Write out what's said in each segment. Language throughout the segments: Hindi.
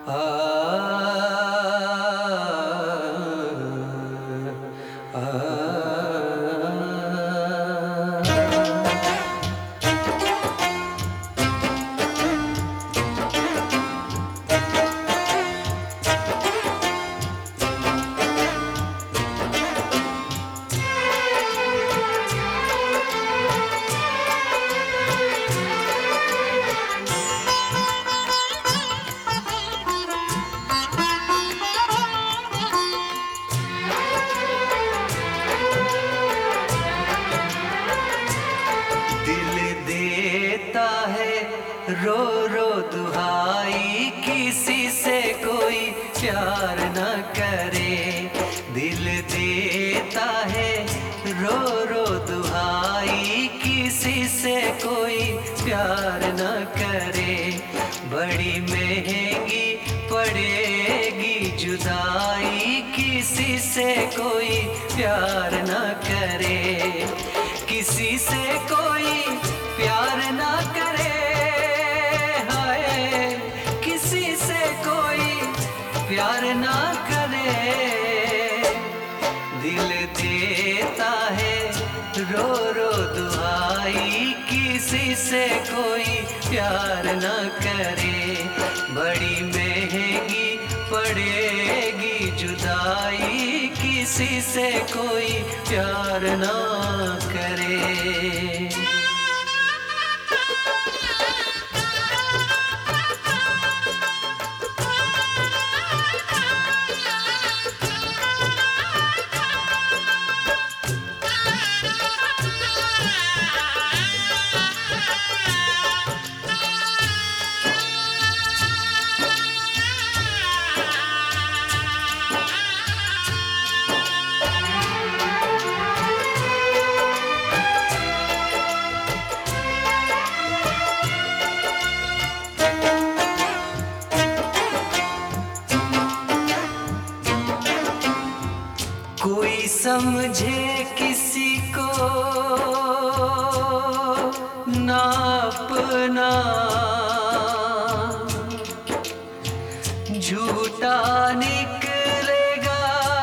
आ रो रो दुहाई, किसी से कोई प्यार न करे। दिल देता है रो रो दुहाई, किसी से कोई प्यार न करे। बड़ी महंगी पड़ेगी जुदाई, किसी से कोई प्यार न करे। किसी से कोई प्यार न करे, प्यार ना करे। दिल देता है रो रो दुहाई, किसी से कोई प्यार ना करे। बड़ी महंगी पड़ेगी जुदाई, किसी से कोई प्यार ना करे। कोई समझे किसी को ना अपना, झूठा निकलेगा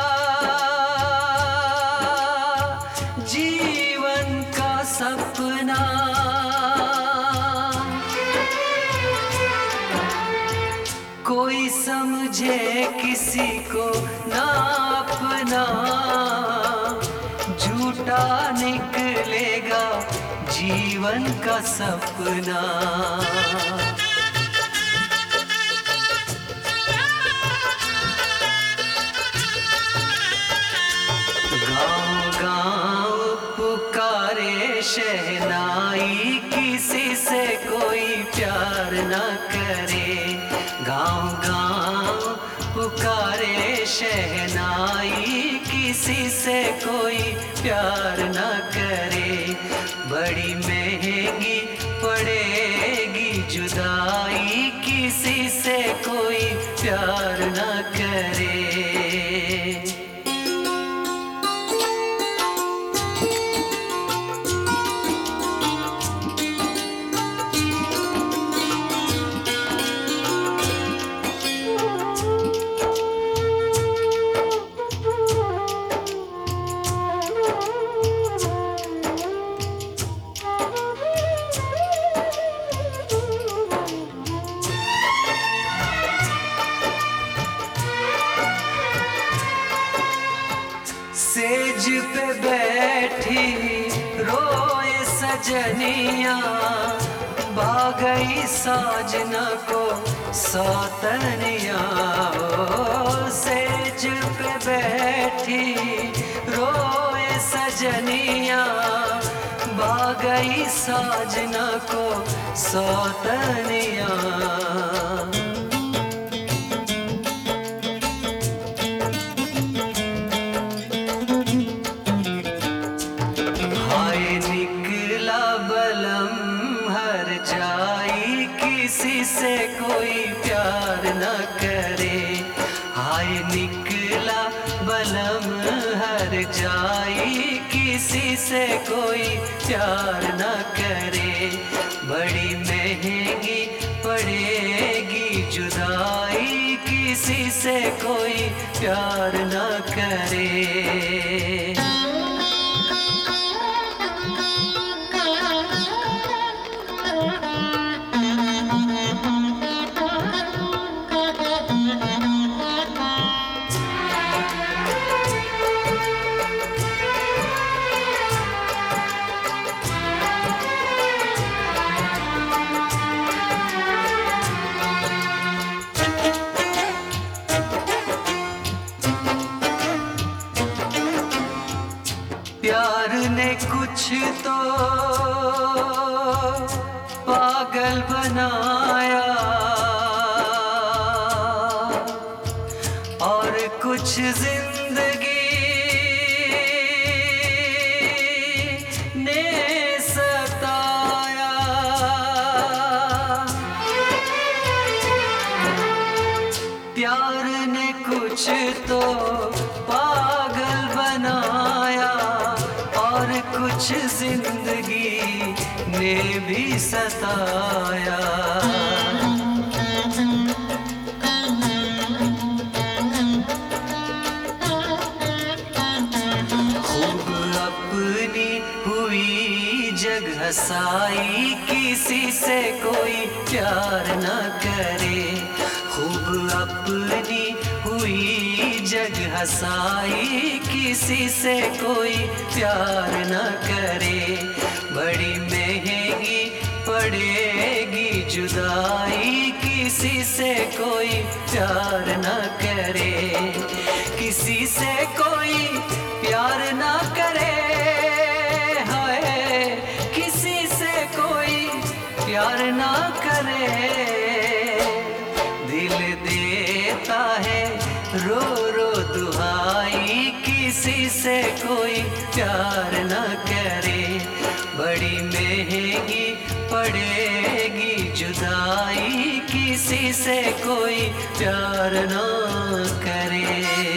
जीवन का सपना। कोई समझे किसी को ना अपना, झूठा निकलेगा जीवन का सपना। गाँव गाँव पुकारे शहनाई, किसी से कोई प्यार न करे। गाँव गाँव पुकारे शहनाई, किसी से कोई प्यार न करे। बड़ी महंगी पड़ेगी जुदाई, किसी से कोई प्यार न करे। सेज पे बैठी रोए सजनिया, भागई साजना को सौतनिया। सेज पे बैठी रोए सजनिया, भागई साजना को सौतनिया। किसी से कोई प्यार न करे। हाय निकला बलम हर जाई, किसी से कोई प्यार न करे। बड़ी महंगी पड़ेगी जुदाई, किसी से कोई प्यार न करे। प्यार ने कुछ तो पागल बनाया और कुछ जिंदगी ने सताया। प्यार ने कुछ तो पागल बनाया और कुछ जिंदगी ने भी सताया। खूब अपनी हुई जग हंसाई, किसी से कोई प्यार न करे। खूब अपनी हुई जग हंसाई, किसी से कोई प्यार न करे। बड़ी महंगी पड़ेगी जुदाई, किसी से कोई प्यार न करे। किसी से कोई प्यार न करे, हाय किसी से कोई प्यार न करे। दिल देता है रो रो दुहाई, किसी से कोई प्यार न करे। बड़ी महंगी पड़ेगी जुदाई, किसी से कोई प्यार न करे।